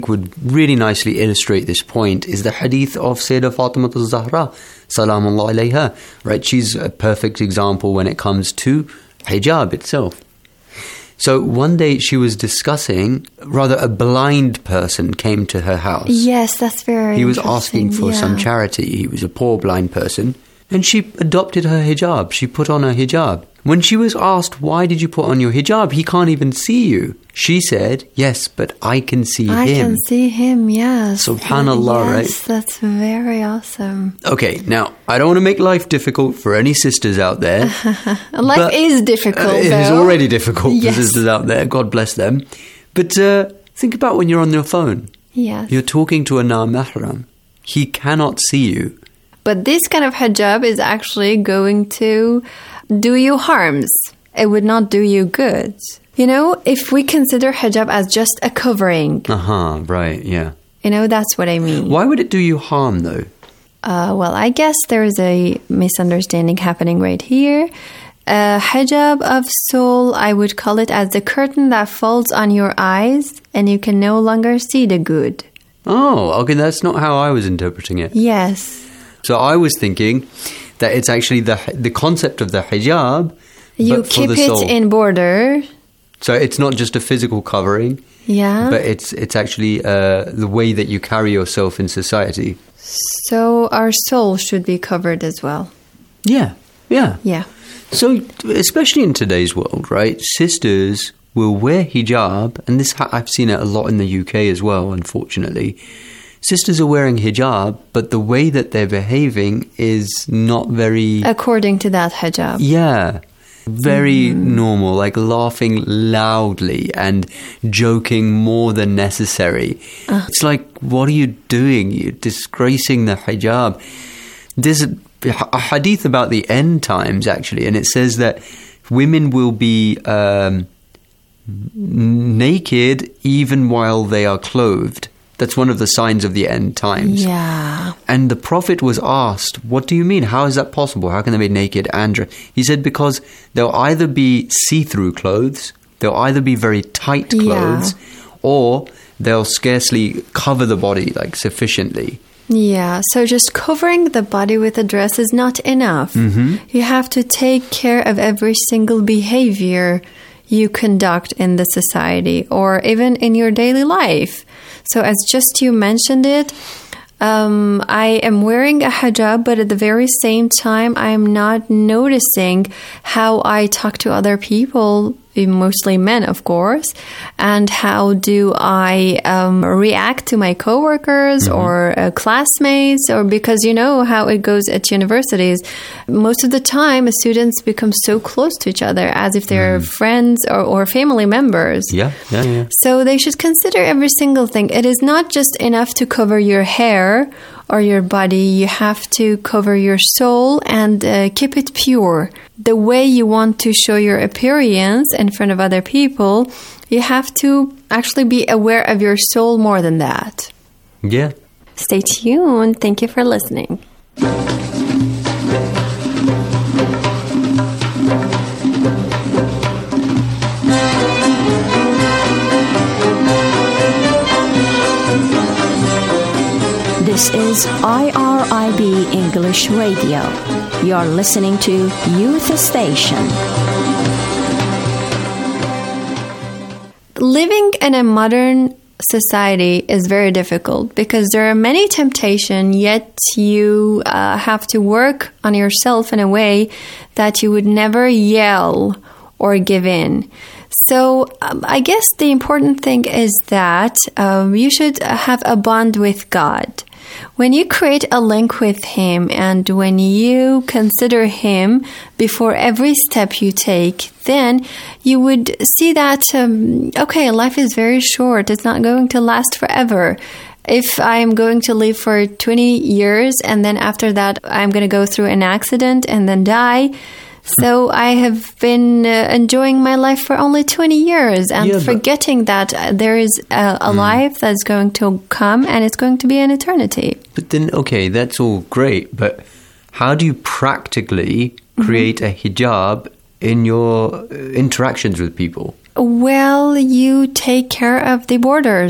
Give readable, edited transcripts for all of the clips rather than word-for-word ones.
would really nicely illustrate this point is the hadith of Sayyidah Fatima al-Zahra, salamullah alayha, right? She's a perfect example when it comes to hijab itself. So one day she was discussing, rather a blind person came to her house. Yes, that's very He was asking for some charity. He was a poor blind person. And she adopted her hijab. She put on her hijab. When she was asked, why did you put on your hijab? He can't even see you. She said, yes, but I can see him. I can see him, yes. Subhanallah, right? Yes, that's very awesome. Okay, now, I don't want to make life difficult for any sisters out there. Life is difficult, It is already difficult for Yes. sisters out there. God bless them. But think about when you're on your phone. Yes. You're talking to a na-mahram. He cannot see you. But this kind of hijab is actually going to do you harms. It would not do you good. You know, if we consider hijab as just a covering, Right, yeah. you know, that's what I mean. Why would it do you harm, though? Well, I guess there is a misunderstanding happening right here. Hijab of soul, I would call it as the curtain that falls on your eyes and you can no longer see the good. Oh, okay, that's not how I was interpreting it. Yes. So I was thinking that it's actually the concept of the hijab, You but for keep the it soul. in border. So it's not just a physical covering, Yeah. but it's actually the way that you carry yourself in society. So our soul should be covered as well. Yeah, yeah. Yeah. So especially in today's world, right, sisters will wear hijab, and this I've seen it a lot in the UK as well, unfortunately. Sisters are wearing hijab, but the way that they're behaving is not very... According to that hijab. Yeah, very normal, like laughing loudly and joking more than necessary. It's like, what are you doing? You're disgracing the hijab. There's a hadith about the end times, actually, and it says that women will be naked even while they are clothed. That's one of the signs of the end times. Yeah. And the Prophet was asked, what do you mean? How is that possible? How can they be naked and... He said, because they'll either be see-through clothes, they'll either be very tight clothes, or they'll scarcely cover the body, like, sufficiently. Yeah, so just covering the body with a dress is not enough. You have to take care of every single behavior you conduct in the society or even in your daily life. So as just you mentioned it, I am wearing a hijab, but at the very same time, I'm not noticing how I talk to other people, mostly men, of course, and how do I react to my coworkers or classmates, or because you know how it goes at universities. Most of the time, students become so close to each other as if they're friends or family members. Yeah. So they should consider every single thing. It is not just enough to cover your hair or your body. You have to cover your soul and keep it pure. The way you want to show your appearance in front of other people, you have to actually be aware of your soul more than that. Yeah. Stay tuned. Thank you for listening. This is IRIB English Radio. You're listening to Youth Station. Living in a modern society is very difficult because there are many temptations, yet you have to work on yourself in a way that you would never yell or give in. So I guess the important thing is that you should have a bond with God. When you create a link with Him and when you consider Him before every step you take, then you would see that, okay, life is very short. It's not going to last forever. If I'm going to live for 20 years and then after that I'm going to go through an accident and then die, so I have been enjoying my life for only 20 years and forgetting that there is a life that's going to come and it's going to be an eternity. But then, okay, that's all great, but how do you practically create a hijab in your interactions with people? Well, you take care of the borders.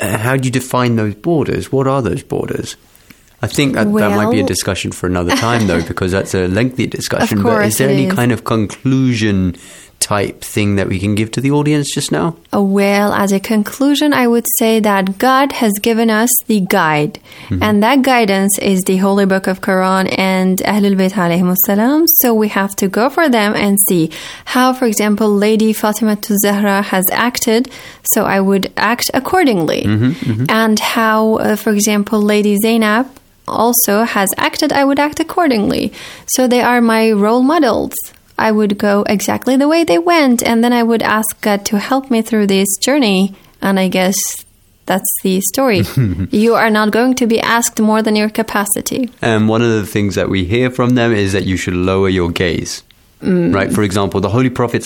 how do you define those borders? What are those borders? I think that might be a discussion for another time, though, because that's a lengthy discussion. Of course, but is there any kind of conclusion type thing that we can give to the audience just now? Well, as a conclusion, I would say that God has given us the guide. And that guidance is the Holy Book of Quran and Ahlul Bayt alayhimus salam. So we have to go for them and see how, for example, Lady Fatima Zahra has acted. So I would act accordingly. And how, for example, Lady Zainab also has acted, I would act accordingly. So they are my role models. I would go exactly the way they went, and then I would ask God to help me through this journey. And I guess that's the story. You are not going to be asked more than your capacity. And one of the things that we hear from them is that you should lower your gaze. Right? For example, the Holy Prophet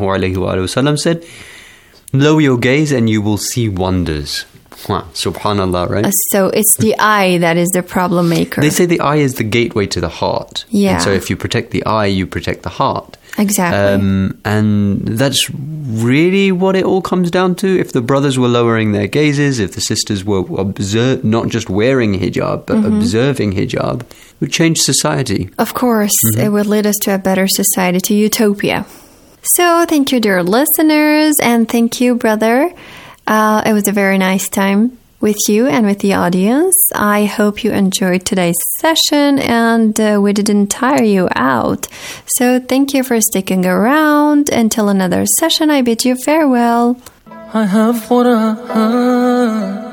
ﷺ said, lower your gaze and you will see wonders. Subhanallah, right? So it's the eye that is the problem maker. They say the eye is the gateway to the heart. Yeah. And so if you protect the eye, you protect the heart. Exactly. And that's really what it all comes down to. If the brothers were lowering their gazes, if the sisters were not just wearing hijab, but observing hijab, it would change society. Of course, it would lead us to a better society, to utopia. So thank you, dear listeners, and thank you, brother. It was a very nice time with you and with the audience. I hope you enjoyed today's session and we didn't tire you out. So thank you for sticking around. Until another session, I bid you farewell. I have what I have.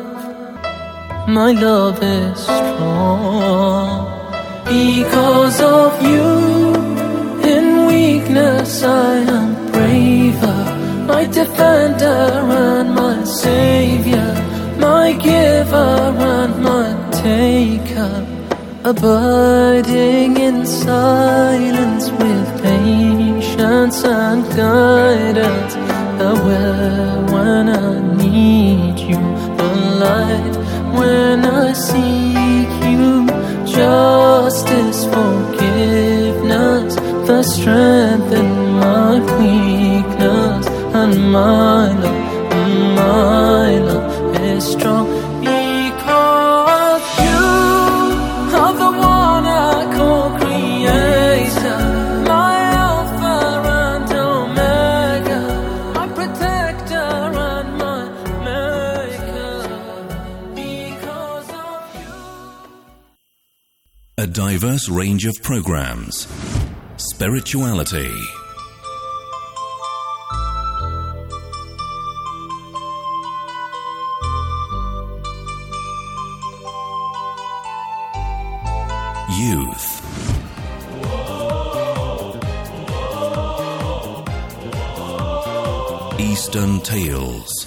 My love is strong because of you. In weakness I am braver. My defender and my savior, my giver and my taker, abiding in silence with patience and guidance, aware when I need you, the light when I seek you, justice, forgiveness, the strength in my weakness. And my love is strong because you are the one I call creator, my Alpha and Omega, my protector and my maker, because of you. A diverse range of programs, spirituality, youth, Eastern Tales,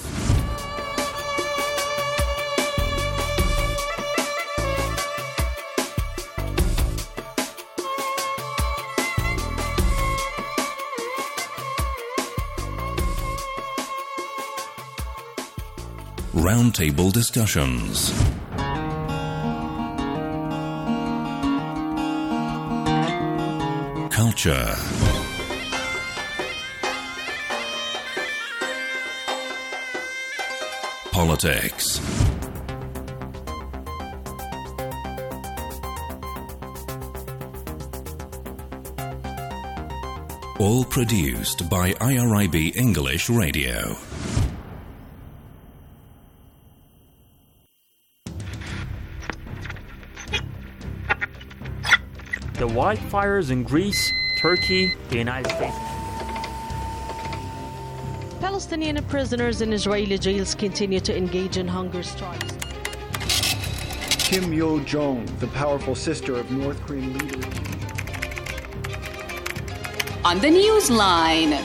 roundtable discussions, culture, politics, all produced by IRIB English Radio. The wildfires in Greece, Turkey, the United States. Palestinian prisoners in Israeli jails continue to engage in hunger strikes. Kim Yo-jong, the powerful sister of North Korean leader. On the Newsline.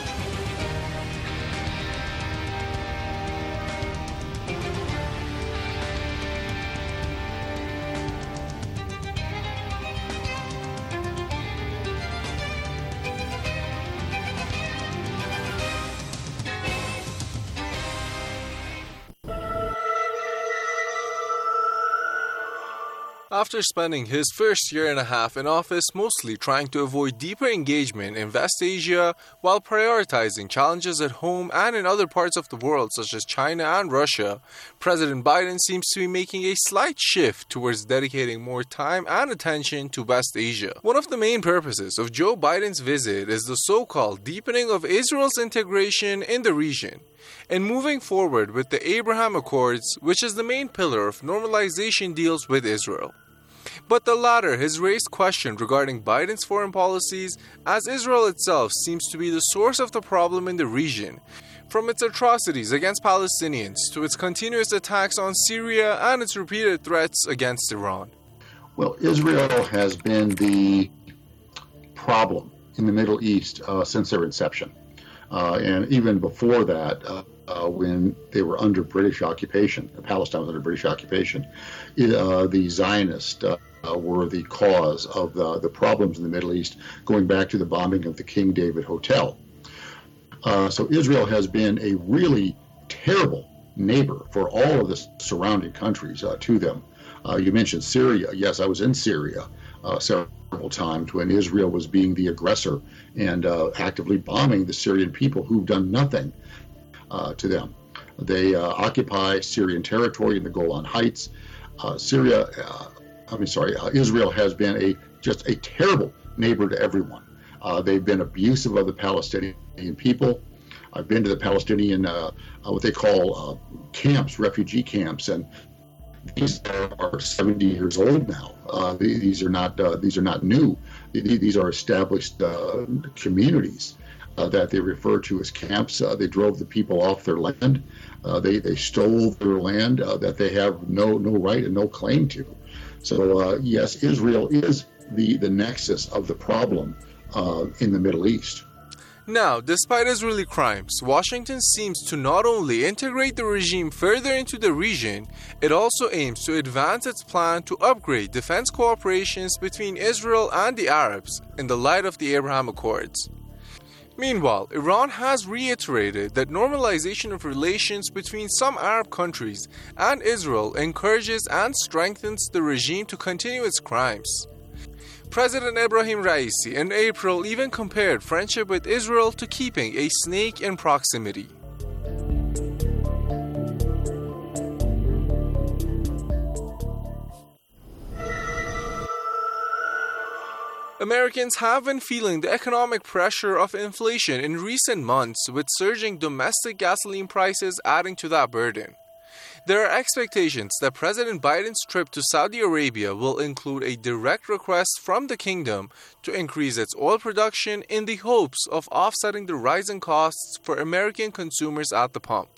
After spending his first year and a half in office mostly trying to avoid deeper engagement in West Asia while prioritizing challenges at home and in other parts of the world such as China and Russia, President Biden seems to be making a slight shift towards dedicating more time and attention to West Asia. One of the main purposes of Joe Biden's visit is the so-called deepening of Israel's integration in the region, and moving forward with the Abraham Accords, which is the main pillar of normalization deals with Israel. But the latter has raised questions regarding Biden's foreign policies, as Israel itself seems to be the source of the problem in the region, from its atrocities against Palestinians to its continuous attacks on Syria and its repeated threats against Iran. Well, Israel has been the problem in the Middle East since their inception. And even before that, when they were under British occupation, Palestine was under British occupation, the Zionists were the cause of the problems in the Middle East, going back to the bombing of the King David Hotel. So Israel has been a really terrible neighbor for all of the surrounding countries to them. You mentioned Syria. Yes, I was in Syria several times when Israel was being the aggressor and actively bombing the Syrian people who've done nothing to them. They occupy Syrian territory in the Golan Heights. Israel has been just a terrible neighbor to everyone. They've been abusive of the Palestinian people. I've been to the Palestinian, what they call camps, refugee camps, and these are 70 years old now. These are not new. These are established communities that they refer to as camps. They drove the people off their land. They stole their land that they have no right and no claim to. So yes, Israel is the nexus of the problem in the Middle East. Now, despite Israeli crimes, Washington seems to not only integrate the regime further into the region, it also aims to advance its plan to upgrade defense cooperations between Israel and the Arabs in the light of the Abraham Accords. Meanwhile, Iran has reiterated that normalization of relations between some Arab countries and Israel encourages and strengthens the regime to continue its crimes. President Ebrahim Raisi in April even compared friendship with Israel to keeping a snake in proximity. Americans have been feeling the economic pressure of inflation in recent months, with surging domestic gasoline prices adding to that burden. There are expectations that President Biden's trip to Saudi Arabia will include a direct request from the kingdom to increase its oil production in the hopes of offsetting the rising costs for American consumers at the pump.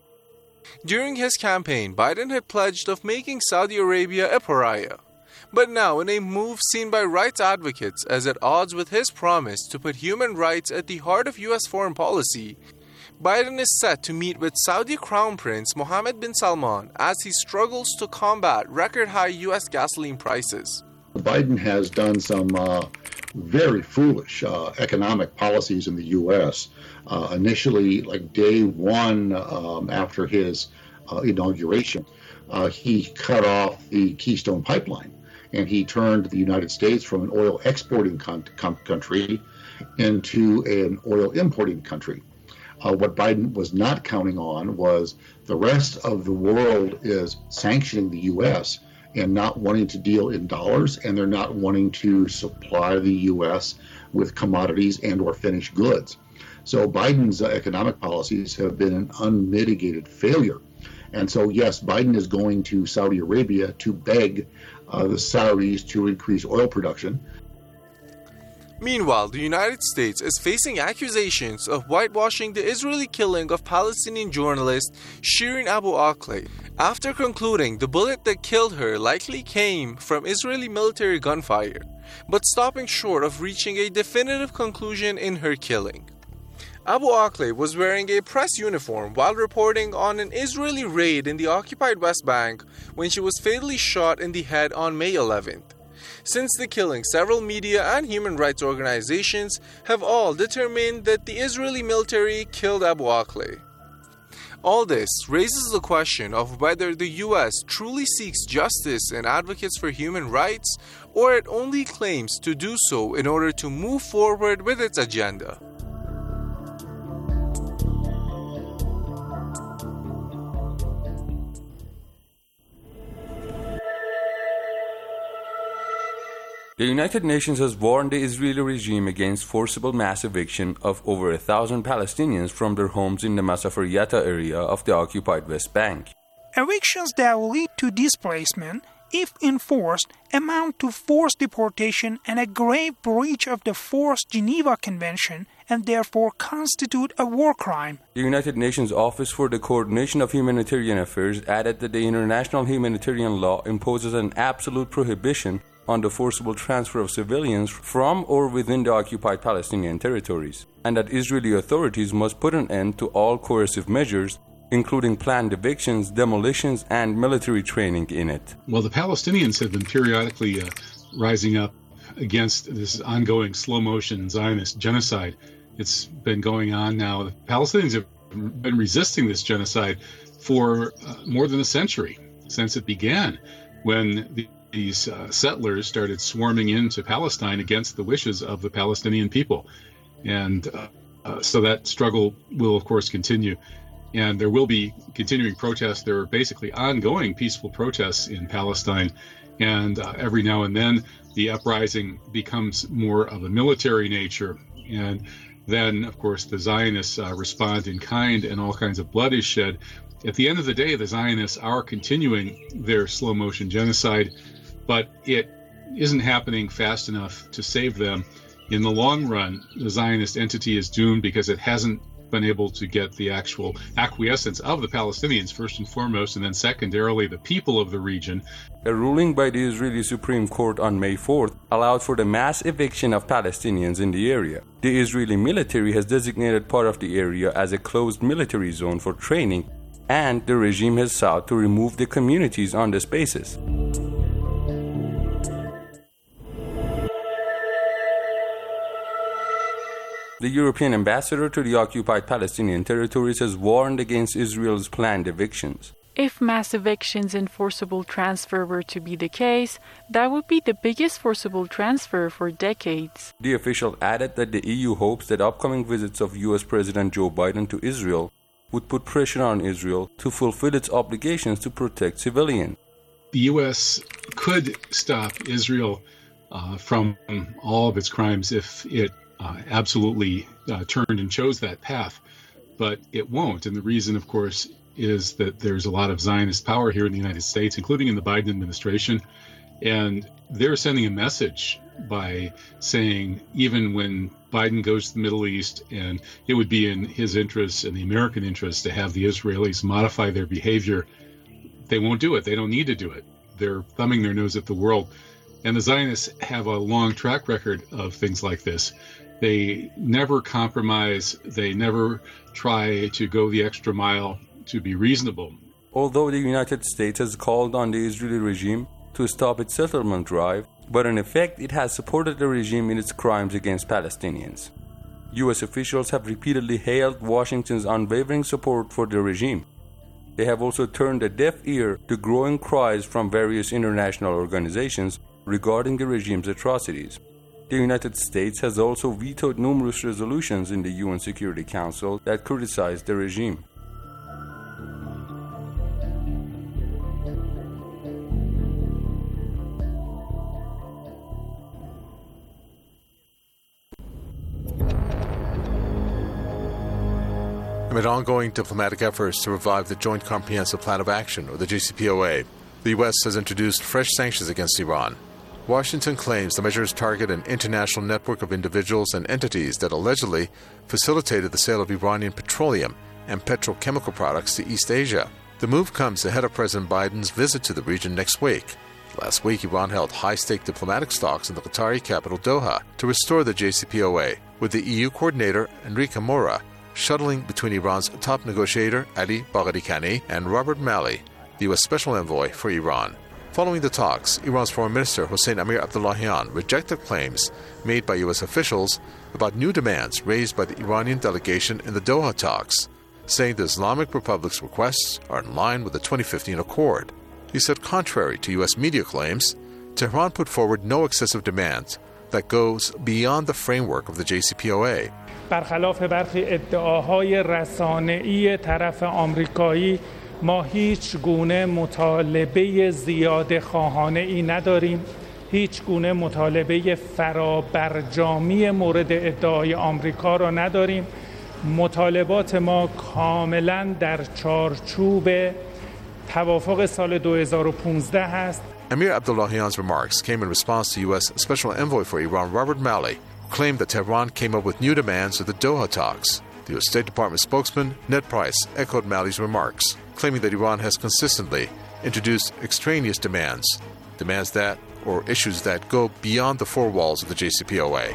During his campaign, Biden had pledged of making Saudi Arabia a pariah. But now, in a move seen by rights advocates as at odds with his promise to put human rights at the heart of U.S. foreign policy, Biden is set to meet with Saudi Crown Prince Mohammed bin Salman as he struggles to combat record-high U.S. gasoline prices. Biden has done some very foolish economic policies in the U.S. Initially, like day one after his inauguration, he cut off the Keystone Pipeline. And he turned the United States from an oil exporting country into an oil importing country. What Biden was not counting on was the rest of the world is sanctioning the U.S. and not wanting to deal in dollars, and they're not wanting to supply the U.S. with commodities and or finished goods. So Biden's economic policies have been an unmitigated failure. And so, yes, Biden is going to Saudi Arabia to beg the Saudis to increase oil production. Meanwhile, the United States is facing accusations of whitewashing the Israeli killing of Palestinian journalist Shireen Abu Akleh, after concluding the bullet that killed her likely came from Israeli military gunfire, but stopping short of reaching a definitive conclusion in her killing. Abu Akleh was wearing a press uniform while reporting on an Israeli raid in the occupied West Bank when she was fatally shot in the head on May 11th. Since the killing, several media and human rights organizations have all determined that the Israeli military killed Abu Akleh. All this raises the question of whether the US truly seeks justice and advocates for human rights, or it only claims to do so in order to move forward with its agenda. The United Nations has warned the Israeli regime against forcible mass eviction of over 1,000 Palestinians from their homes in the Masafer Yatta area of the occupied West Bank. Evictions that will lead to displacement, if enforced, amount to forced deportation and a grave breach of the Forced Geneva Convention and therefore constitute a war crime. The United Nations Office for the Coordination of Humanitarian Affairs added that the international humanitarian law imposes an absolute prohibition on the forcible transfer of civilians from or within the occupied Palestinian territories, and that Israeli authorities must put an end to all coercive measures, including planned evictions, demolitions, and military training in it. Well, the Palestinians have been periodically rising up against this ongoing slow-motion Zionist genocide. It's been going on now. The Palestinians have been resisting this genocide for more than a century, since it began, when these settlers started swarming into Palestine against the wishes of the Palestinian people. And so that struggle will, of course, continue. And there will be continuing protests. There are basically ongoing peaceful protests in Palestine. And every now and then, the uprising becomes more of a military nature. And then, of course, the Zionists respond in kind, and all kinds of blood is shed. At the end of the day, the Zionists are continuing their slow-motion genocide, but it isn't happening fast enough to save them. In the long run, the Zionist entity is doomed because it hasn't been able to get the actual acquiescence of the Palestinians, first and foremost, and then secondarily the people of the region. A ruling by the Israeli Supreme Court on May 4th allowed for the mass eviction of Palestinians in the area. The Israeli military has designated part of the area as a closed military zone for training, and the regime has sought to remove the communities on the spaces. The European ambassador to the occupied Palestinian territories has warned against Israel's planned evictions. If mass evictions and forcible transfer were to be the case, that would be the biggest forcible transfer for decades. The official added that the EU hopes that upcoming visits of US President Joe Biden to Israel would put pressure on Israel to fulfill its obligations to protect civilians. The US could stop Israel from all of its crimes if it absolutely turned and chose that path, but it won't. And the reason, of course, is that there's a lot of Zionist power here in the United States, including in the Biden administration, and they're sending a message by saying even when Biden goes to the Middle East, and it would be in his interests and the American interests to have the Israelis modify their behavior, they won't do it. They don't need to do it. They're thumbing their nose at the world. And the Zionists have a long track record of things like this. They never compromise. They never try to go the extra mile to be reasonable. Although the United States has called on the Israeli regime to stop its settlement drive, but in effect it has supported the regime in its crimes against Palestinians. US officials have repeatedly hailed Washington's unwavering support for the regime. They have also turned a deaf ear to growing cries from various international organizations regarding the regime's atrocities. The United States has also vetoed numerous resolutions in the UN Security Council that criticize the regime. Amid ongoing diplomatic efforts to revive the Joint Comprehensive Plan of Action, or the JCPOA, the U.S. has introduced fresh sanctions against Iran. Washington claims the measures target an international network of individuals and entities that allegedly facilitated the sale of Iranian petroleum and petrochemical products to East Asia. The move comes ahead of President Biden's visit to the region next week. Last week, Iran held high-stake diplomatic talks in the Qatari capital Doha to restore the JCPOA, with the EU coordinator Enrique Mora shuttling between Iran's top negotiator Ali Bagheri Kani and Robert Malley, the U.S. Special Envoy for Iran. Following the talks, Iran's Foreign Minister Hossein Amir Abdullahian rejected claims made by U.S. officials about new demands raised by the Iranian delegation in the Doha talks. saying the Islamic Republic's requests are in line with the 2015 accord. He said contrary to U.S. media claims, Tehran put forward no excessive demands that goes beyond the framework of the JCPOA. برخلاف برخی ادعاهای رسانه‌ای طرف آمریکایی ما هیچ گونه مطالبه زیاده خواهانه‌ای نداریم. هیچ گونه مطالبه فرابرجامی مورد ادعای آمریکا را نداریم. مطالبات ما کاملا در چارچوب توافق سال 2015 است. Amir Abdullahian's remarks came in response to U.S. Special Envoy for Iran Robert Malley, who claimed that Tehran came up with new demands at the Doha talks. The U.S. State Department spokesman Ned Price echoed Malley's remarks, claiming that Iran has consistently introduced extraneous demands that, or issues that go beyond the four walls of the JCPOA.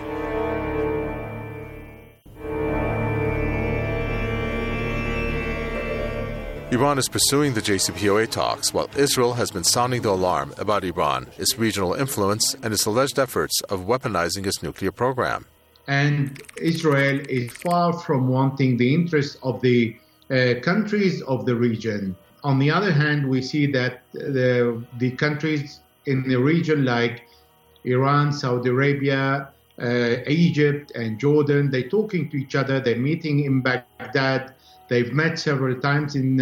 Iran is pursuing the JCPOA talks, while Israel has been sounding the alarm about Iran, its regional influence, and its alleged efforts of weaponizing its nuclear program. And Israel is far from wanting the interests of the countries of the region. On the other hand, we see that the countries in the region like Iran, Saudi Arabia, Egypt, and Jordan, they're talking to each other, they're meeting in Baghdad. They've met several times in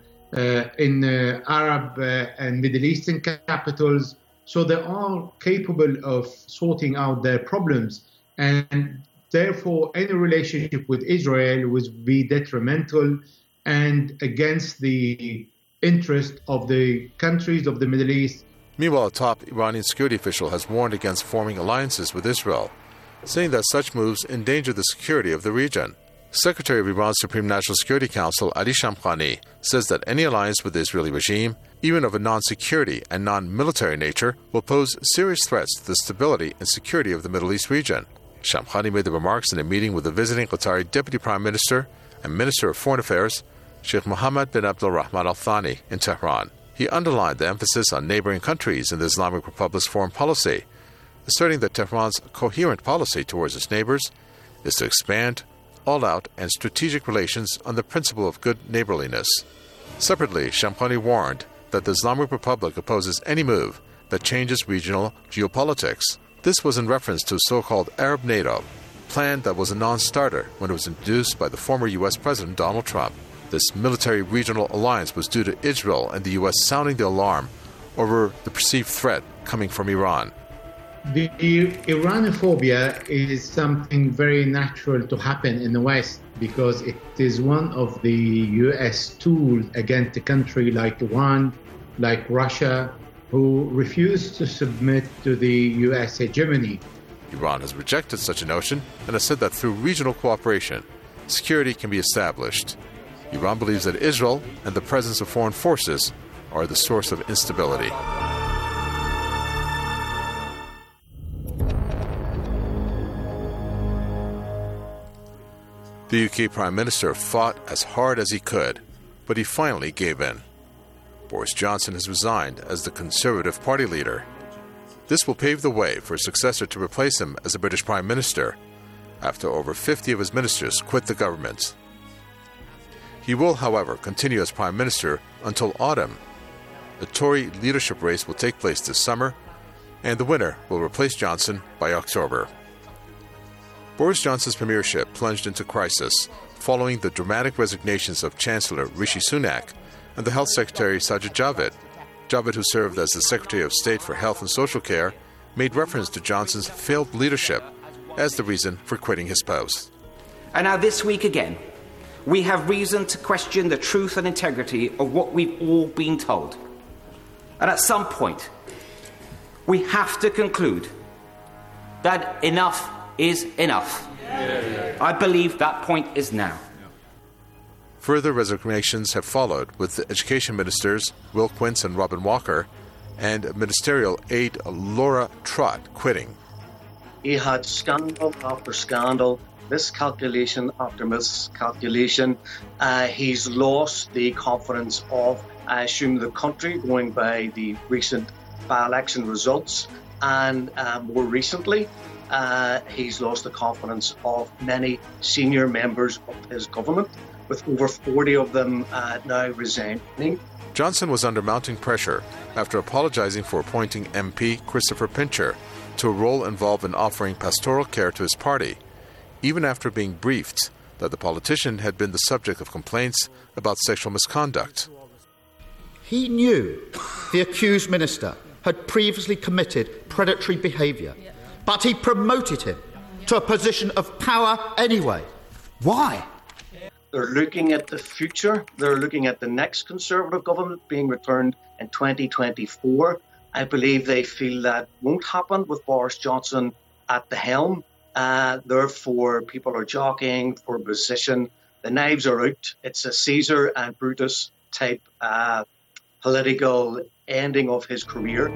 Arab and Middle Eastern capitals. So they are capable of sorting out their problems. And therefore, any relationship with Israel would be detrimental and against the interest of the countries of the Middle East. Meanwhile, a top Iranian security official has warned against forming alliances with Israel, saying that such moves endanger the security of the region. Secretary of Iran's Supreme National Security Council, Ali Shamkhani, says that any alliance with the Israeli regime, even of a non-security and non-military nature, will pose serious threats to the stability and security of the Middle East region. Shamkhani made the remarks in a meeting with the visiting Qatari Deputy Prime Minister and Minister of Foreign Affairs, Sheikh Mohammed bin Abdul Rahman Al Thani, in Tehran. He underlined the emphasis on neighboring countries in the Islamic Republic's foreign policy, asserting that Tehran's coherent policy towards its neighbors is to expand all-out and strategic relations on the principle of good neighborliness. Separately, Shamkhani warned that the Islamic Republic opposes any move that changes regional geopolitics. This was in reference to a so-called Arab NATO, plan that was a non-starter when it was introduced by the former U.S. President Donald Trump. This military regional alliance was due to Israel and the U.S. sounding the alarm over the perceived threat coming from Iran. The Iranophobia is something very natural to happen in the West because it is one of the U.S. tools against a country like Iran, like Russia, who refuse to submit to the U.S. hegemony. Iran has rejected such a notion and has said that through regional cooperation, security can be established. Iran believes that Israel and the presence of foreign forces are the source of instability. The UK Prime Minister fought as hard as he could, but he finally gave in. Boris Johnson has resigned as the Conservative Party leader. This will pave the way for a successor to replace him as a British Prime Minister, after over 50 of his ministers quit the government. He will, however, continue as Prime Minister until autumn. The Tory leadership race will take place this summer, and the winner will replace Johnson by October. Boris Johnson's premiership plunged into crisis following the dramatic resignations of Chancellor Rishi Sunak and the Health Secretary Sajid Javid. Javid, who served as the Secretary of State for Health and Social Care, made reference to Johnson's failed leadership as the reason for quitting his post. And now this week again, we have reason to question the truth and integrity of what we've all been told. And at some point, we have to conclude that enough is enough. I believe that point is now. Further resignations have followed, with the education ministers Will Quince and Robin Walker and ministerial aide Laura Trott quitting. He had scandal after scandal, miscalculation after miscalculation. He's lost the confidence of, I assume, the country, going by the recent by-election results. And more recently, he's lost the confidence of many senior members of his government. with over 40 of them now resigning. Johnson was under mounting pressure after apologizing for appointing MP Christopher Pincher to a role involved in offering pastoral care to his party, even after being briefed that the politician had been the subject of complaints about sexual misconduct. He knew the accused minister had previously committed predatory behaviour, but he promoted him to a position of power anyway. Why? They're looking at the future. They're looking at the next Conservative government being returned in 2024. I believe they feel that won't happen with Boris Johnson at the helm. Therefore, people are jockeying for position. The knives are out. It's a Caesar and Brutus type political ending of his career.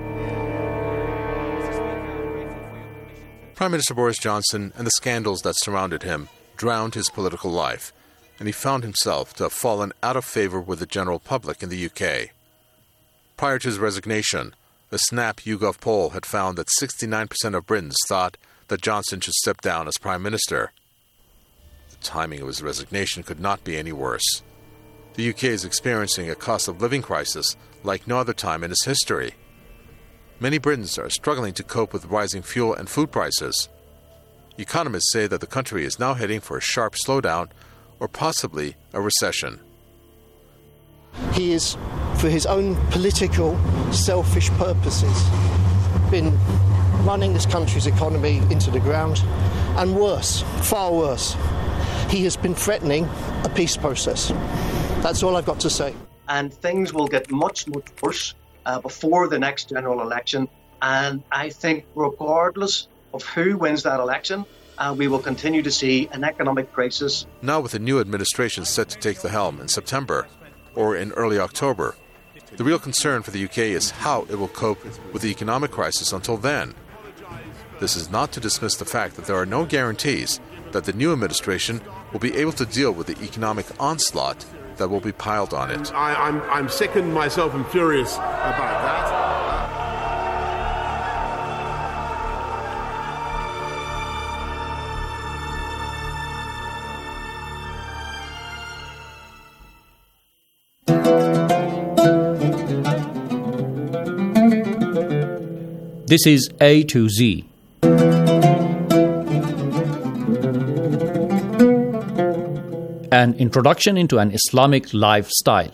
Prime Minister Boris Johnson and the scandals that surrounded him drowned his political life, and he found himself to have fallen out of favour with the general public in the UK. Prior to his resignation, a Snap YouGov poll had found that 69% of Britons thought that Johnson should step down as Prime Minister. The timing of his resignation could not be any worse. The UK is experiencing a cost of living crisis like no other time in its history. Many Britons are struggling to cope with rising fuel and food prices. Economists say that the country is now heading for a sharp slowdown or possibly a recession. He is, for his own political, selfish purposes, been running this country's economy into the ground, and worse, far worse, he has been threatening a peace process. That's all I've got to say. And things will get much, much worse before the next general election. And I think regardless of who wins that election, we will continue to see an economic crisis. Now with the new administration set to take the helm in September or in early October, the real concern for the UK is how it will cope with the economic crisis until then. This is not to dismiss the fact that there are no guarantees that the new administration will be able to deal with the economic onslaught that will be piled on it. I'm sickened myself and furious about that. This is A to Z. An introduction into an Islamic lifestyle.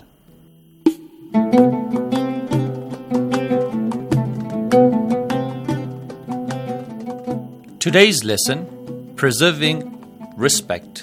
Today's lesson, preserving respect.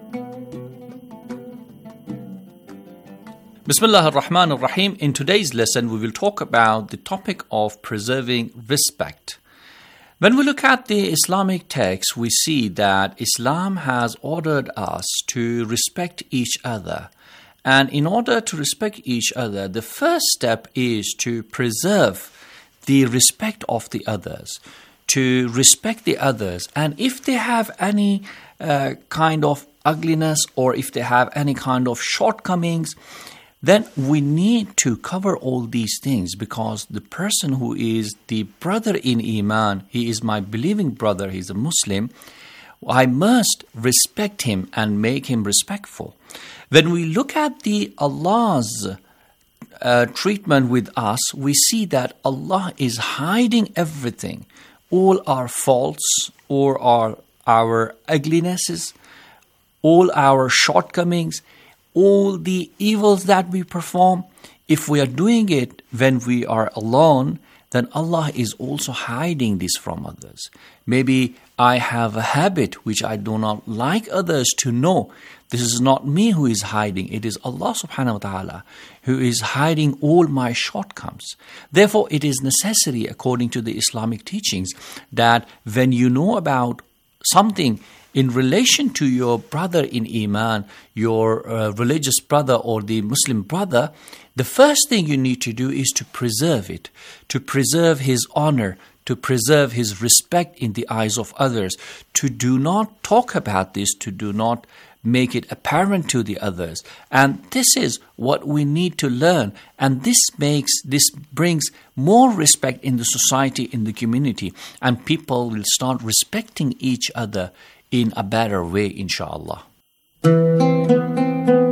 Bismillah ar-Rahman ar-Rahim. In today's lesson, we will talk about the topic of preserving respect. When we look at the Islamic text, we see that Islam has ordered us to respect each other. And in order to respect each other, the first step is to preserve the respect of the others, to respect the others. And if they have any kind of ugliness or if they have any kind of shortcomings, then we need to cover all these things, because the person who is the brother in Iman, he is my believing brother, he's a Muslim, I must respect him and make him respectful. When we look at the Allah's treatment with us, we see that Allah is hiding everything, all our faults, all our uglinesses, all our shortcomings, all the evils that we perform. If we are doing it when we are alone, then Allah is also hiding this from others. Maybe I have a habit which I do not like others to know. This is not me who is hiding. It is Allah subhanahu wa ta'ala who is hiding all my shortcomings. Therefore, it is necessary, according to the Islamic teachings, that when you know about something in relation to your brother in Iman, your religious brother or the Muslim brother, the first thing you need to do is to preserve it, to preserve his honor, to preserve his respect in the eyes of others, to do not talk about this, to do not make it apparent to the others. And this is what we need to learn. And this brings more respect in the society, in the community, and people will start respecting each other in a better way, inshallah.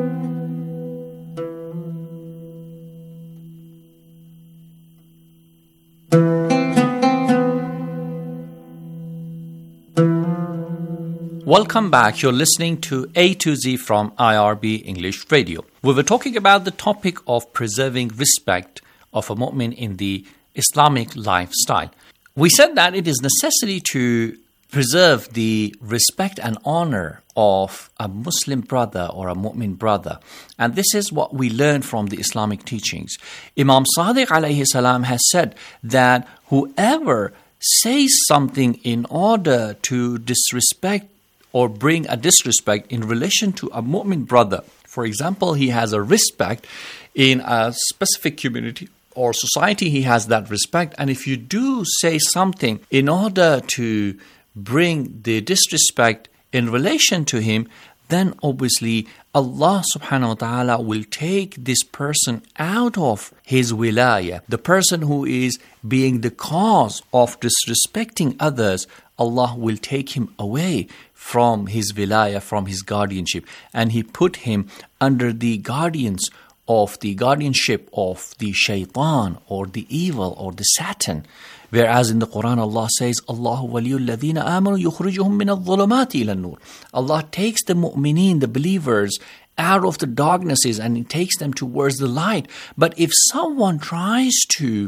Welcome back. You're listening to A to Z from IRB English Radio. We were talking about the topic of preserving respect of a mu'min in the Islamic lifestyle. We said that it is necessary to preserve the respect and honor of a Muslim brother or a mu'min brother. And this is what we learn from the Islamic teachings. Imam Sadiq alayhi salam has said that whoever says something in order to disrespect or bring a disrespect in relation to a mu'min brother, for example, he has a respect in a specific community or society, he has that respect, and if you do say something in order to bring the disrespect in relation to him, then obviously Allah subhanahu wa ta'ala will take this person out of his wilayah. The person who is being the cause of disrespecting others, Allah will take him away from his wilayah, from his guardianship, and he put him under the guardianship of the shaitan or the evil or the Satan. Whereas in the Quran Allah says, Allahu waliyul ladhina amanu yukhrijuhum min adh-dhulumati ila an-nur. Allah takes the mu'mineen, the believers, out of the darknesses and He takes them towards the light. But if someone tries to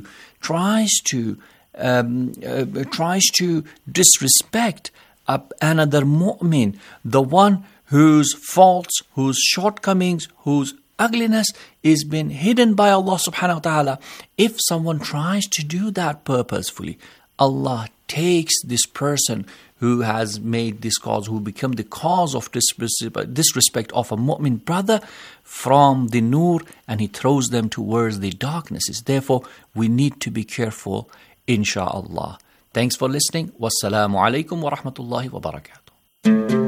disrespect another mu'min, the one whose faults, whose shortcomings, whose ugliness is being hidden by Allah subhanahu wa ta'ala, if someone tries to do that purposefully, Allah takes this person who has made this cause, who become the cause of disrespect of a mu'min brother from the nur, and He throws them towards the darknesses. Therefore, we need to be careful, insha'Allah. Thanks for listening. Wassalamu alaikum wa rahmatullahi wa barakatuh.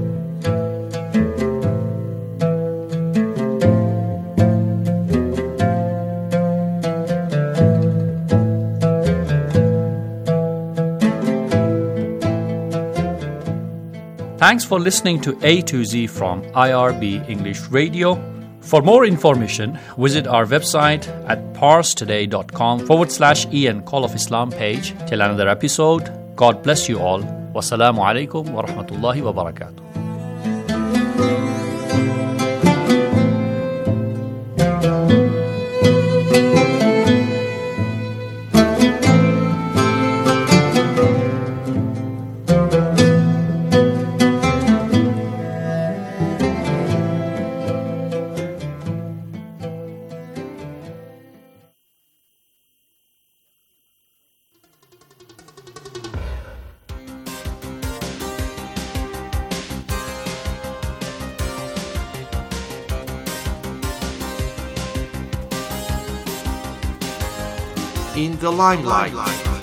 Thanks for listening to A to Z from IRB English Radio. For more information, visit our website at parstoday.com/EN Call of Islam page. Till another episode, God bless you all. Wassalamu alaikum wa rahmatullahi wa barakatuh. In the limelight.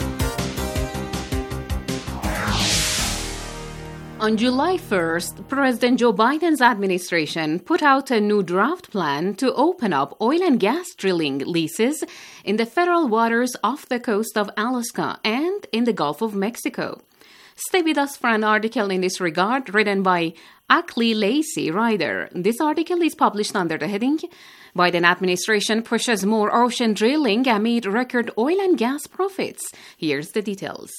On July 1st, President Joe Biden's administration put out a new draft plan to open up oil and gas drilling leases in the federal waters off the coast of Alaska and in the Gulf of Mexico. Stay with us for an article in this regard written by Akli Lacey Ryder. This article is published under the heading, Biden administration pushes more ocean drilling amid record oil and gas profits. Here's the details.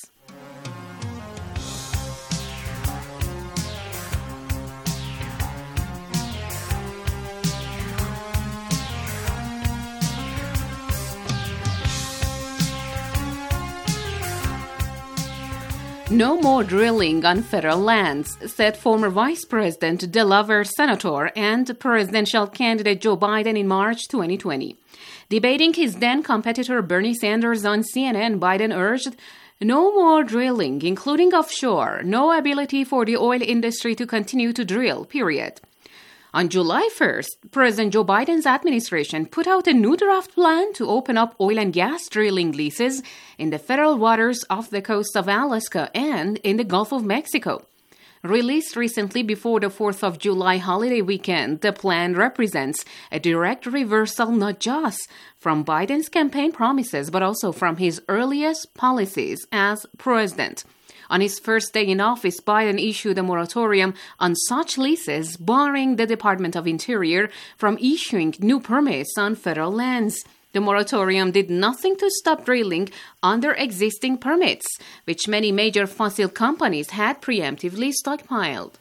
No more drilling on federal lands, said former Vice President, Delaware Senator, and presidential candidate Joe Biden in March 2020. Debating his then competitor Bernie Sanders on CNN, Biden urged, no more drilling, including offshore, no ability for the oil industry to continue to drill, period. On July 1st, President Joe Biden's administration put out a new draft plan to open up oil and gas drilling leases in the federal waters off the coast of Alaska and in the Gulf of Mexico. Released recently before the 4th of July holiday weekend, the plan represents a direct reversal not just from Biden's campaign promises, but also from his earliest policies as president. On his first day in office, Biden issued a moratorium on such leases, barring the Department of Interior from issuing new permits on federal lands. The moratorium did nothing to stop drilling under existing permits, which many major fossil companies had preemptively stockpiled.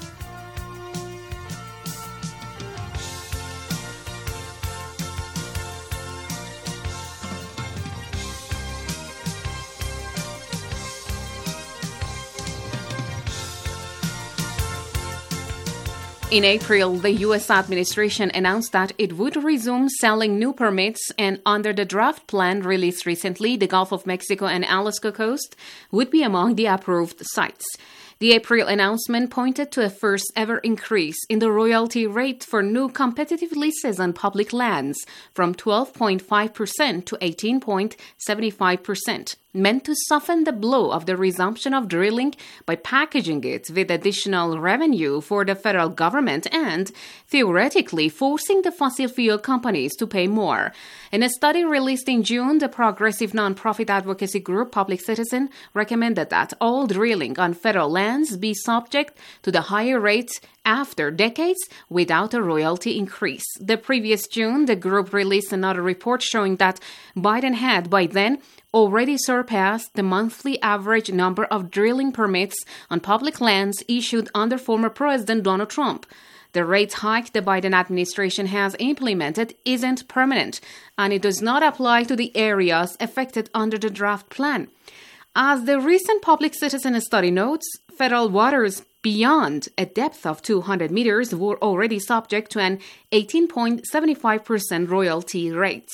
In April, the U.S. administration announced that it would resume selling new permits, and under the draft plan released recently, the Gulf of Mexico and Alaska coast would be among the approved sites. The April announcement pointed to a first-ever increase in the royalty rate for new competitive leases on public lands from 12.5% to 18.75%, meant to soften the blow of the resumption of drilling by packaging it with additional revenue for the federal government and, theoretically, forcing the fossil fuel companies to pay more. In a study released in June, the progressive nonprofit advocacy group Public Citizen recommended that all drilling on federal lands be subject to the higher rates after decades without a royalty increase. The previous June, the group released another report showing that Biden had, by then, already surpassed the monthly average number of drilling permits on public lands issued under former President Donald Trump. The rate hike the Biden administration has implemented isn't permanent, and it does not apply to the areas affected under the draft plan. As the recent Public Citizen study notes, federal waters beyond a depth of 200 meters were already subject to an 18.75% royalty rate.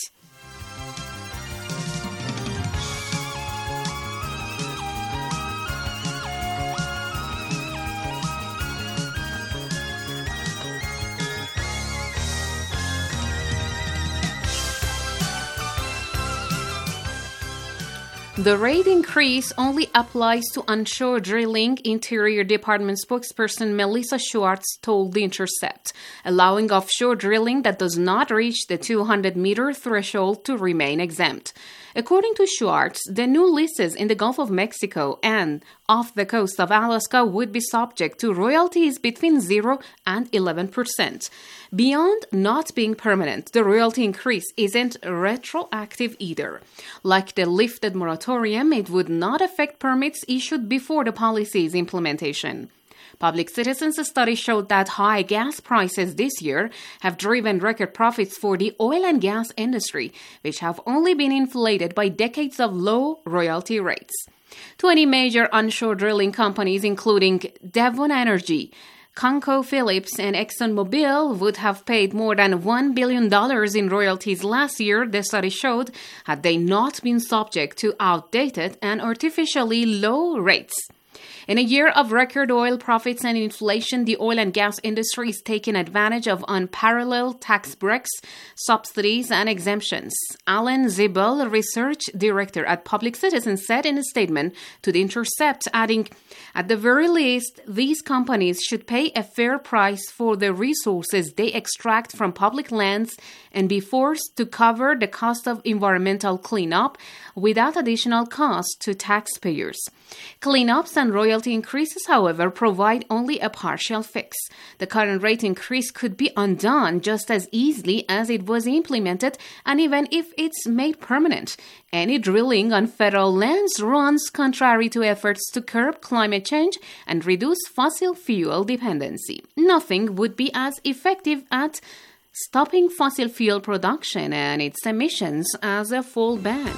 The rate increase only applies to onshore drilling, Interior Department spokesperson Melissa Schwartz told The Intercept, allowing offshore drilling that does not reach the 200-meter threshold to remain exempt. According to Schwartz, the new leases in the Gulf of Mexico and off the coast of Alaska would be subject to royalties between 0 and 11%. Beyond not being permanent, the royalty increase isn't retroactive either. Like the lifted moratorium, it would not affect permits issued before the policy's implementation. Public Citizen's study showed that high gas prices this year have driven record profits for the oil and gas industry, which have only been inflated by decades of low royalty rates. 20 major onshore drilling companies, including Devon Energy, ConocoPhillips, and ExxonMobil, would have paid more than $1 billion in royalties last year, the study showed, had they not been subject to outdated and artificially low rates. In a year of record oil profits and inflation, the oil and gas industry is taking advantage of unparalleled tax breaks, subsidies, and exemptions. Alan Zibel, research director at Public Citizen, said in a statement to The Intercept, adding, "At the very least, these companies should pay a fair price for the resources they extract from public lands and be forced to cover the cost of environmental cleanup without additional cost to taxpayers." Cleanups and royalty increases, however, provide only a partial fix. The current rate increase could be undone just as easily as it was implemented, and even if it's made permanent. Any drilling on federal lands runs contrary to efforts to curb climate change and reduce fossil fuel dependency. Nothing would be as effective at stopping fossil fuel production and its emissions as a full ban.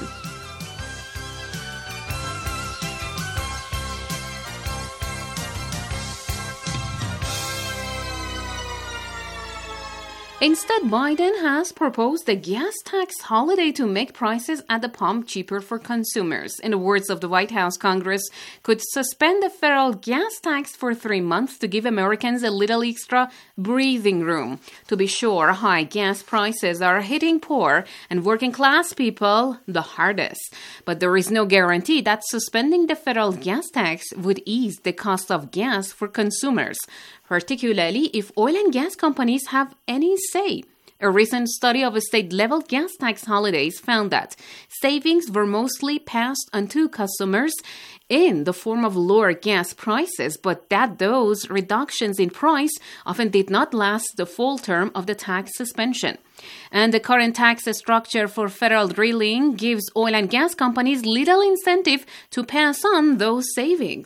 Instead, Biden has proposed a gas tax holiday to make prices at the pump cheaper for consumers. In the words of the White House, Congress could suspend the federal gas tax for 3 months to give Americans a little extra breathing room. To be sure, high gas prices are hitting poor and working-class people the hardest. But there is no guarantee that suspending the federal gas tax would ease the cost of gas for consumers, particularly if oil and gas companies have any say. A recent study of state-level gas tax holidays found that savings were mostly passed on to consumers in the form of lower gas prices, but that those reductions in price often did not last the full term of the tax suspension. And the current tax structure for federal drilling gives oil and gas companies little incentive to pass on those savings.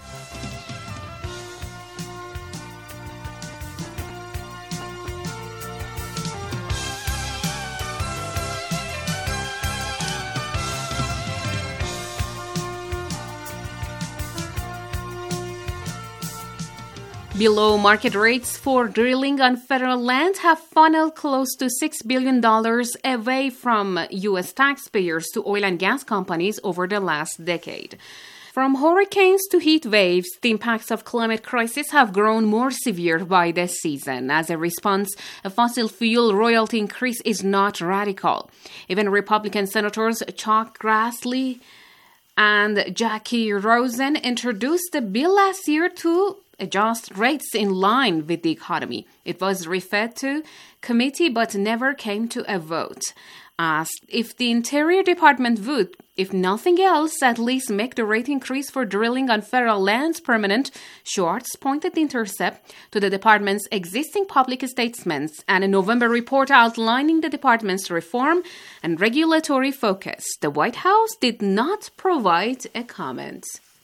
Below market rates for drilling on federal land have funneled close to $6 billion away from U.S. taxpayers to oil and gas companies over the last decade. From hurricanes to heat waves, the impacts of climate crisis have grown more severe by this season. As a response, a fossil fuel royalty increase is not radical. Even Republican Senators Chuck Grassley and Jackie Rosen introduced the bill last year to adjust rates in line with the economy. It was referred to committee but never came to a vote. Asked if the Interior Department would, if nothing else, at least make the rate increase for drilling on federal lands permanent, Schwartz pointed The Intercept to the department's existing public statements and a November report outlining the department's reform and regulatory focus. The White House did not provide a comment.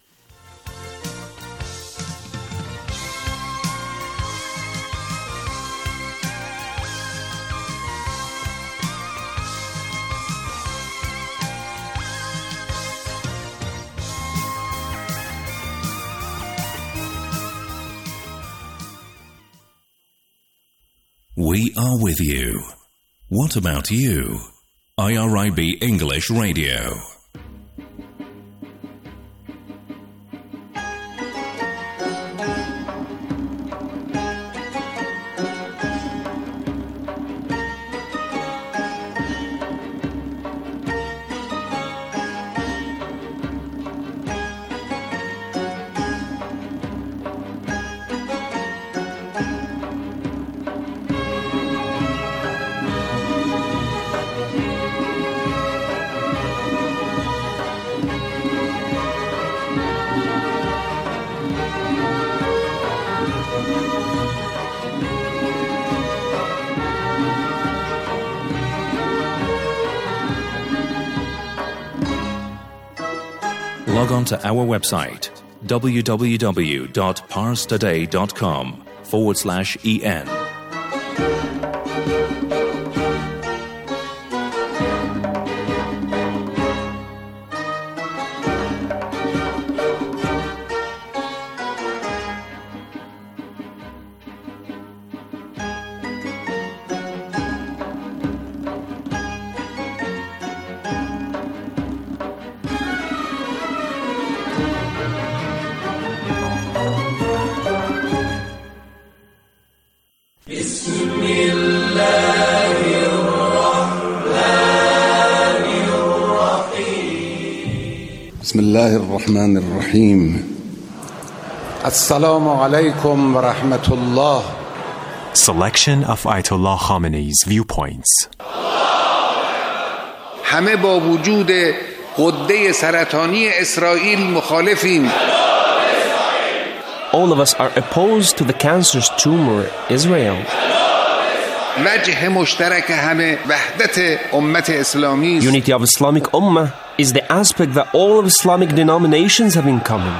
We are with you. What about you? IRIB English Radio. Log on to our website www.parstoday.com/en. بسم الله الرحمن الرحيم السلام عليكم ورحمة الله. Selection of Ayatollah Khamenei's viewpoints. همه با وجود غده سرطانی اسرائیل مخالفیم. All of us are opposed to the cancerous tumor, Israel. وجه مشترک همه وحدت امت اسلامی. Unity of Islamic Ummah is the aspect that all of Islamic denominations have in common.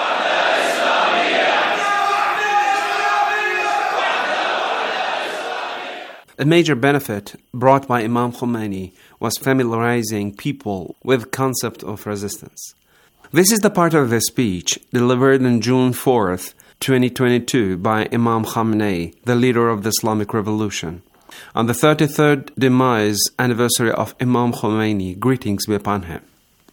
A major benefit brought by Imam Khomeini was familiarizing people with the concept of resistance. This is the part of the speech delivered on June 4th, 2022 by Imam Khamenei, the leader of the Islamic Revolution. On the 33rd demise anniversary of Imam Khomeini, greetings be upon him.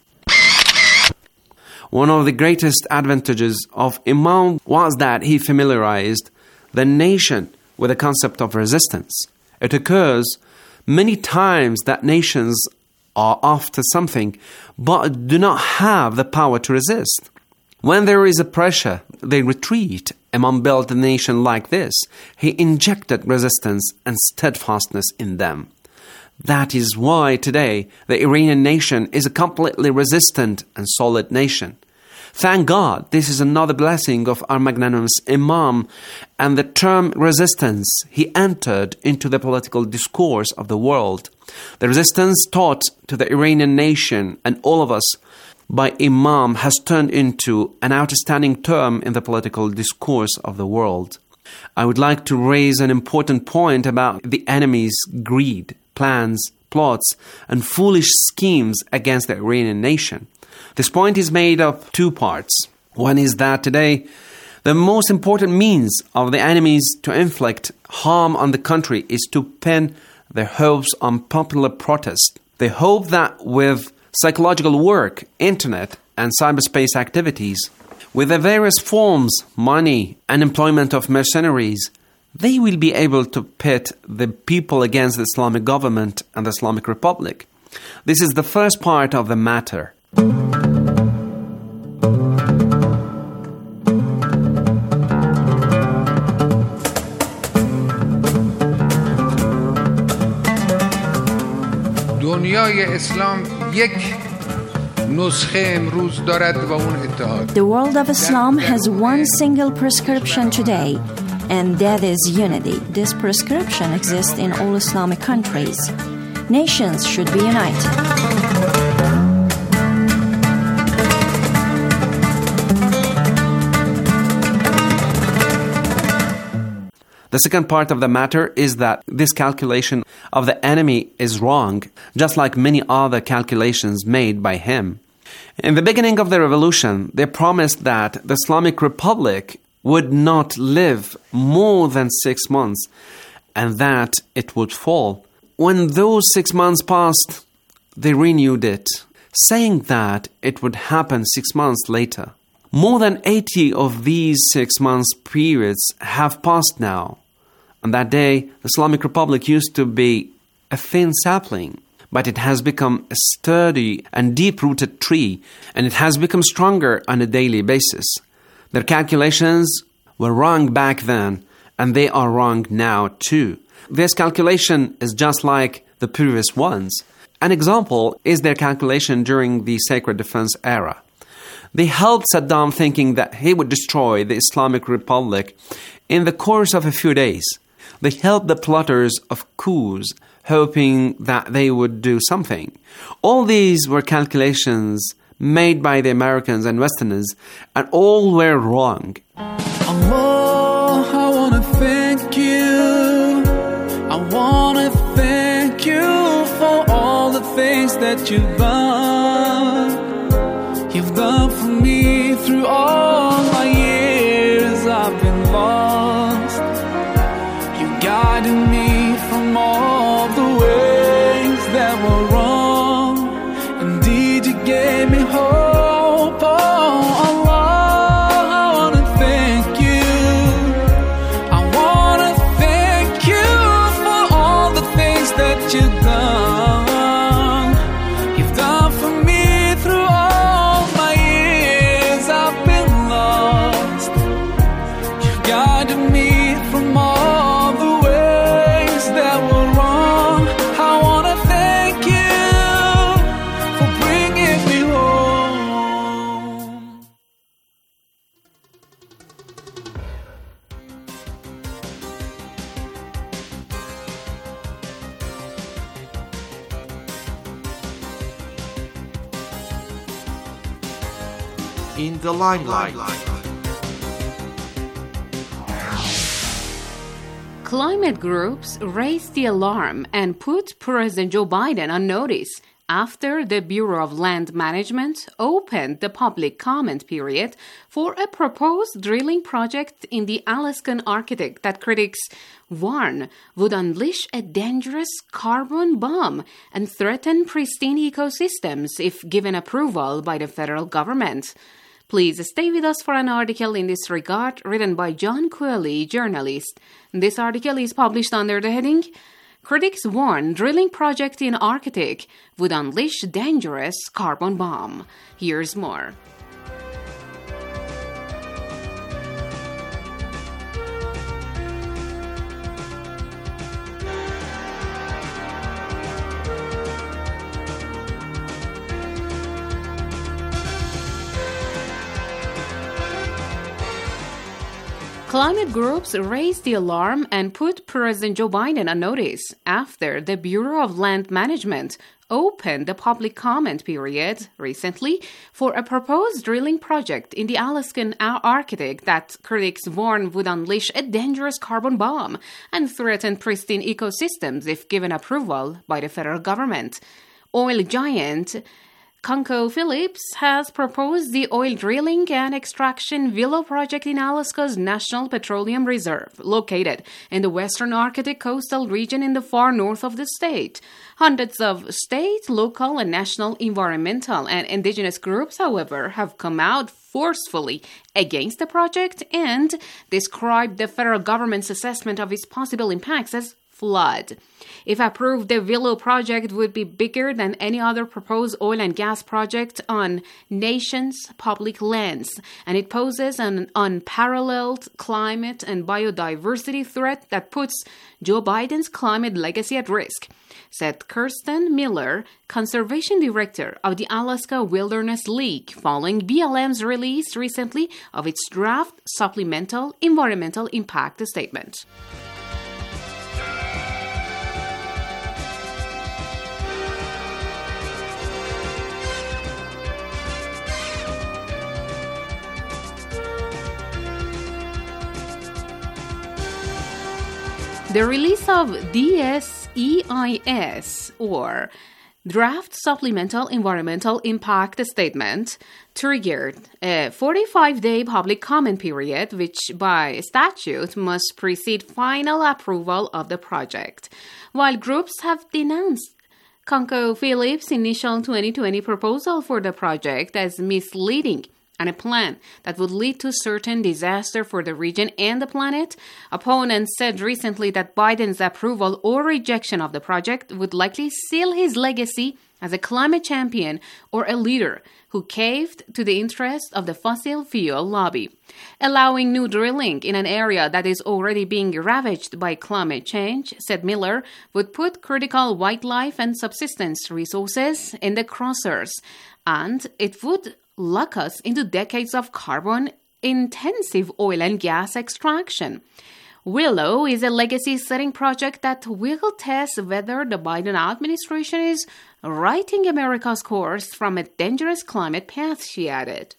One of the greatest advantages of Imam was that he familiarized the nation with the concept of resistance. It occurs many times that nations are after something but do not have the power to resist. When there is a pressure they retreat, Imam built a nation like this. He injected resistance and steadfastness in them. That is why today the Iranian nation is a completely resistant and solid nation. Thank God, this is another blessing of our magnanimous Imam, and the term resistance, he entered into the political discourse of the world. The resistance taught to the Iranian nation and all of us by Imam has turned into an outstanding term in the political discourse of the world. I would like to raise an important point about the enemy's greed, plans, plots, and foolish schemes against the Iranian nation. This point is made of two parts. One is that today, the most important means of the enemies to inflict harm on the country is to pin their hopes on popular protest. They hope that with psychological work, internet, and cyberspace activities, with the various forms, money, and employment of mercenaries, they will be able to pit the people against the Islamic government and the Islamic Republic. This is the first part of the matter. دنیای اسلام یک نسخه امروز دارد و اون اتحاد. The world of Islam has one single prescription today, and that is unity. This prescription exists in all Islamic countries. Nations should be united. The second part of the matter is that this calculation of the enemy is wrong, just like many other calculations made by him. In the beginning of the revolution, they promised that the Islamic Republic would not live more than 6 months and that it would fall. When those 6 months passed, they renewed it, saying that it would happen 6 months later. More than 80 of these 6 months periods have passed now. On that day, the Islamic Republic used to be a thin sapling, but it has become a sturdy and deep-rooted tree, and it has become stronger on a daily basis. Their calculations were wrong back then, and they are wrong now too. This calculation is just like the previous ones. An example is their calculation during the Sacred Defense era. They helped Saddam thinking that he would destroy the Islamic Republic in the course of a few days. They helped the plotters of coups, hoping that they would do something. All these were calculations made by the Americans and Westerners, and all were wrong. Allah, I want to thank you. I want to thank you for all the things that you've done. You've done for me through all my years I've been lost. You guided me from all the ways that were wrong. Indeed, you gave me hope. Oh, Allah, I want to thank you. I want to thank you for all the things that you've done. You've done for me through all my years I've been lost. You guided me from all the ways that were wrong. I want to thank you for bringing me home. In the limelight. Climate groups raised the alarm and put President Joe Biden on notice after the Bureau of Land Management opened the public comment period for a proposed drilling project in the Alaskan Arctic that critics warn would unleash a dangerous carbon bomb and threaten pristine ecosystems if given approval by the federal government. Please stay with us for an article in this regard written by John Cooley, journalist. This article is published under the heading, Critics Warn Drilling Project in Arctic Would Unleash Dangerous Carbon Bomb. Here's more. Climate groups raised the alarm and put President Joe Biden on notice after the Bureau of Land Management opened the public comment period recently for a proposed drilling project in the Alaskan Arctic that critics warn would unleash a dangerous carbon bomb and threaten pristine ecosystems if given approval by the federal government. Oil giant ConocoPhillips has proposed the oil drilling and extraction Willow project in Alaska's National Petroleum Reserve, located in the western Arctic coastal region in the far north of the state. Hundreds of state, local, and national environmental and indigenous groups, however, have come out forcefully against the project and described the federal government's assessment of its possible impacts as flawed. If approved, the Willow project would be bigger than any other proposed oil and gas project on nation's public lands, and it poses an unparalleled climate and biodiversity threat that puts Joe Biden's climate legacy at risk, said Kirsten Miller, conservation director of the Alaska Wilderness League, following BLM's release recently of its draft supplemental environmental impact statement. The release of DSEIS, or Draft Supplemental Environmental Impact Statement, triggered a 45-day public comment period, which by statute must precede final approval of the project. While groups have denounced ConocoPhillips' initial 2020 proposal for the project as misleading and a plan that would lead to certain disaster for the region and the planet, opponents said recently that Biden's approval or rejection of the project would likely seal his legacy as a climate champion or a leader who caved to the interests of the fossil fuel lobby. Allowing new drilling in an area that is already being ravaged by climate change, said Miller, would put critical wildlife and subsistence resources in the crosshairs, and it would lock us into decades of carbon-intensive oil and gas extraction. Willow is a legacy-setting project that will test whether the Biden administration is righting America's course from a dangerous climate path, she added.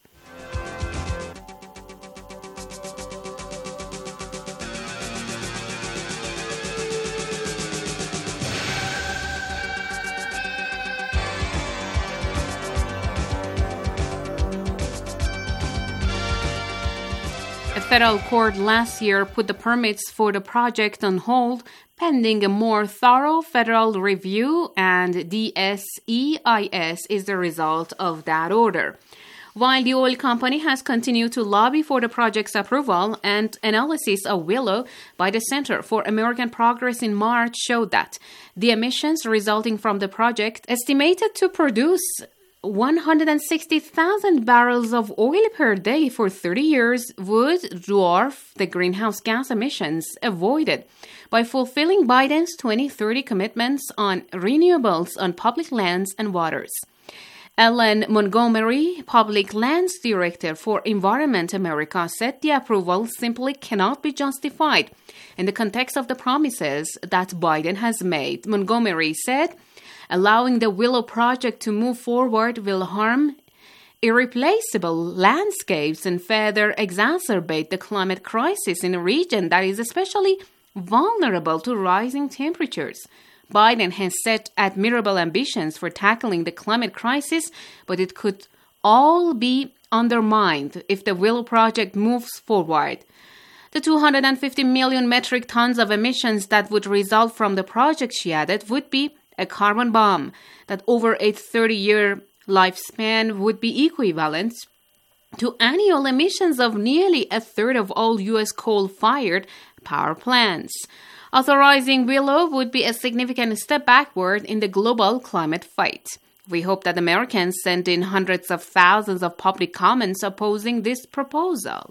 A federal court last year put the permits for the project on hold pending a more thorough federal review, and DSEIS is the result of that order. While the oil company has continued to lobby for the project's approval, and analysis of Willow by the Center for American Progress in March showed that the emissions resulting from the project, estimated to produce 160,000 barrels of oil per day for 30 years, would dwarf the greenhouse gas emissions avoided by fulfilling Biden's 2030 commitments on renewables on public lands and waters. Ellen Montgomery, Public Lands Director for Environment America, said the approval simply cannot be justified in the context of the promises that Biden has made. Montgomery said, allowing the Willow project to move forward will harm irreplaceable landscapes and further exacerbate the climate crisis in a region that is especially vulnerable to rising temperatures. Biden has set admirable ambitions for tackling the climate crisis, but it could all be undermined if the Willow project moves forward. The 250 million metric tons of emissions that would result from the project, she added, would be a carbon bomb that over a 30-year lifespan would be equivalent to annual emissions of nearly a third of all U.S. coal-fired power plants. Authorizing Willow would be a significant step backward in the global climate fight. We hope that Americans send in hundreds of thousands of public comments opposing this proposal.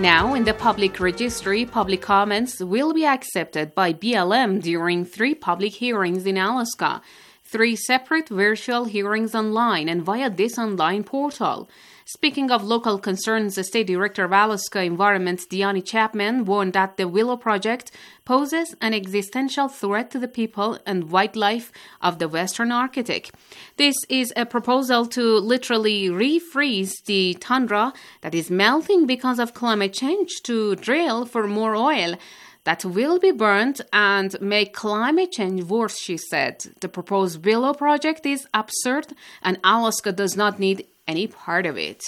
Now, in the public registry, public comments will be accepted by BLM during 3 public hearings in Alaska, 3 separate virtual hearings online and via this online portal. Speaking of local concerns, the State Director of Alaska Environment, Deanne Chapman, warned that the Willow Project poses an existential threat to the people and wildlife of the Western Arctic. This is a proposal to literally refreeze the tundra that is melting because of climate change to drill for more oil that will be burned and make climate change worse, she said. The proposed Willow Project is absurd and Alaska does not need any part of it.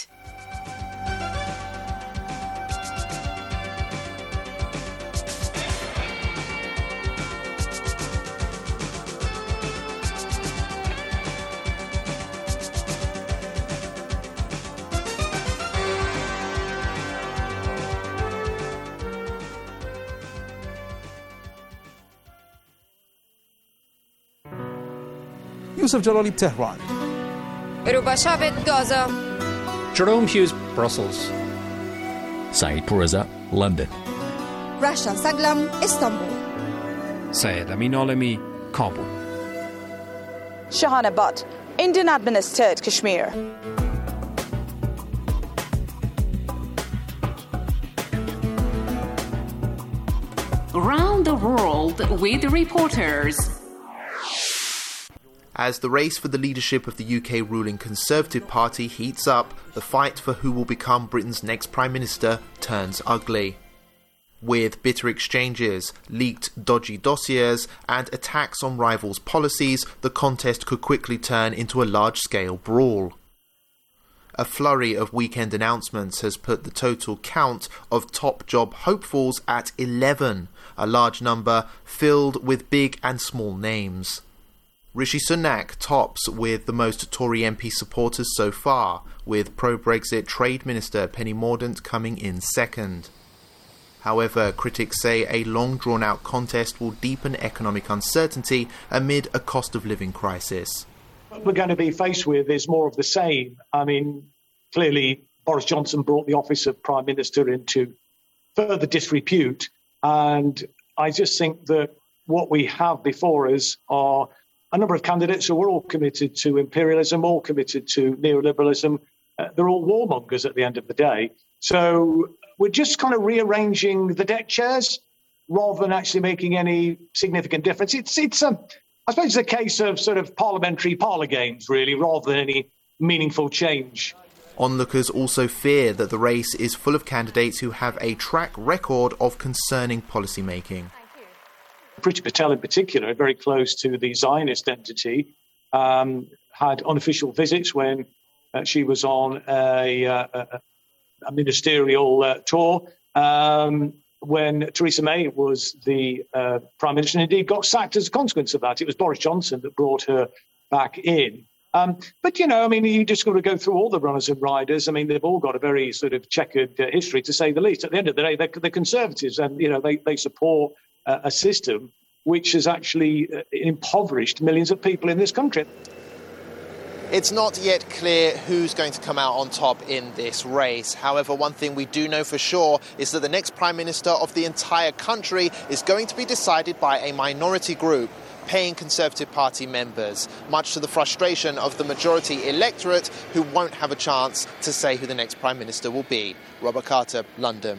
Yusuf Jalali, Tehran. Rubashavet, Gaza. Jerome Hughes, Brussels. Saeed Puriza, London. Rashan Saglam, Istanbul. Syed Amin Alami, Kabul. Shahana Butt, Indian administered Kashmir. Around the world with reporters. As the race for the leadership of the UK ruling Conservative Party heats up, the fight for who will become Britain's next Prime Minister turns ugly. With bitter exchanges, leaked dodgy dossiers, and attacks on rivals' policies, the contest could quickly turn into a large-scale brawl. A flurry of weekend announcements has put the total count of top job hopefuls at 11, a large number filled with big and small names. Rishi Sunak tops with the most Tory MP supporters so far, with pro-Brexit Trade Minister Penny Mordaunt coming in second. However, critics say a long drawn-out contest will deepen economic uncertainty amid a cost of living crisis. What we're going to be faced with is more of the same. I mean, clearly Boris Johnson brought the office of Prime Minister into further disrepute, and I just think that what we have before us are a number of candidates who are all committed to imperialism, all committed to neoliberalism. They're all warmongers at the end of the day. So we're just kind of rearranging the deck chairs rather than actually making any significant difference. I suppose it's a case of sort of parliamentary parlour games, really, rather than any meaningful change. Onlookers also fear that the race is full of candidates who have a track record of concerning policy making. Priti Patel in particular, very close to the Zionist entity, had unofficial visits when she was on a ministerial tour, when Theresa May was the Prime Minister, and indeed got sacked as a consequence of that. It was Boris Johnson that brought her back in. But, you know, I mean, you just got to go through all the runners and riders. I mean, they've all got a very sort of checkered history, to say the least. At the end of the day, they're Conservatives, and, you know, they support a system which has actually impoverished millions of people in this country. It's not yet clear who's going to come out on top in this race. However, one thing we do know for sure is that the next Prime Minister of the entire country is going to be decided by a minority group, paying Conservative Party members, much to the frustration of the majority electorate who won't have a chance to say who the next Prime Minister will be. Robert Carter, London.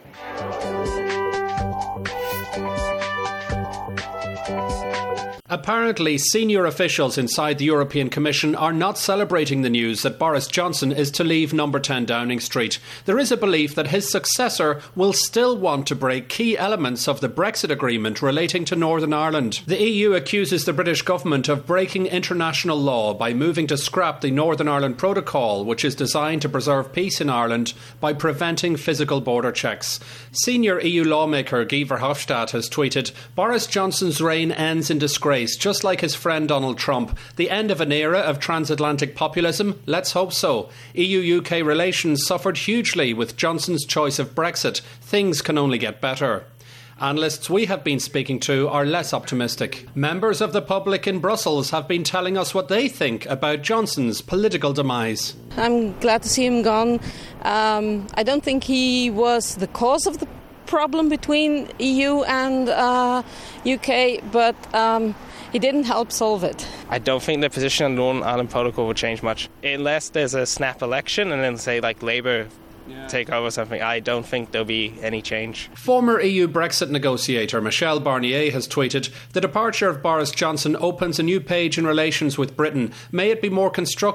Apparently, senior officials inside the European Commission are not celebrating the news that Boris Johnson is to leave number 10 Downing Street. There is a belief that his successor will still want to break key elements of the Brexit agreement relating to Northern Ireland. The EU accuses the British government of breaking international law by moving to scrap the Northern Ireland Protocol, which is designed to preserve peace in Ireland by preventing physical border checks. Senior EU lawmaker Guy Verhofstadt has tweeted, "Boris Johnson's reign ends in disgrace, just like his friend Donald Trump. The end of an era of transatlantic populism? Let's hope so. EU-UK relations suffered hugely with Johnson's choice of Brexit. Things can only get better." Analysts we have been speaking to are less optimistic. Members of the public in Brussels have been telling us what they think about Johnson's political demise. I'm glad to see him gone. I don't think he was the cause of the problem between EU and UK, but he didn't help solve it. I don't think the position on the Northern Ireland Protocol will change much. Unless there's a snap election and then, say, like Labour take over something, I don't think there'll be any change. Former EU Brexit negotiator Michel Barnier has tweeted, "The departure of Boris Johnson opens a new page in relations with Britain. May it be more constructive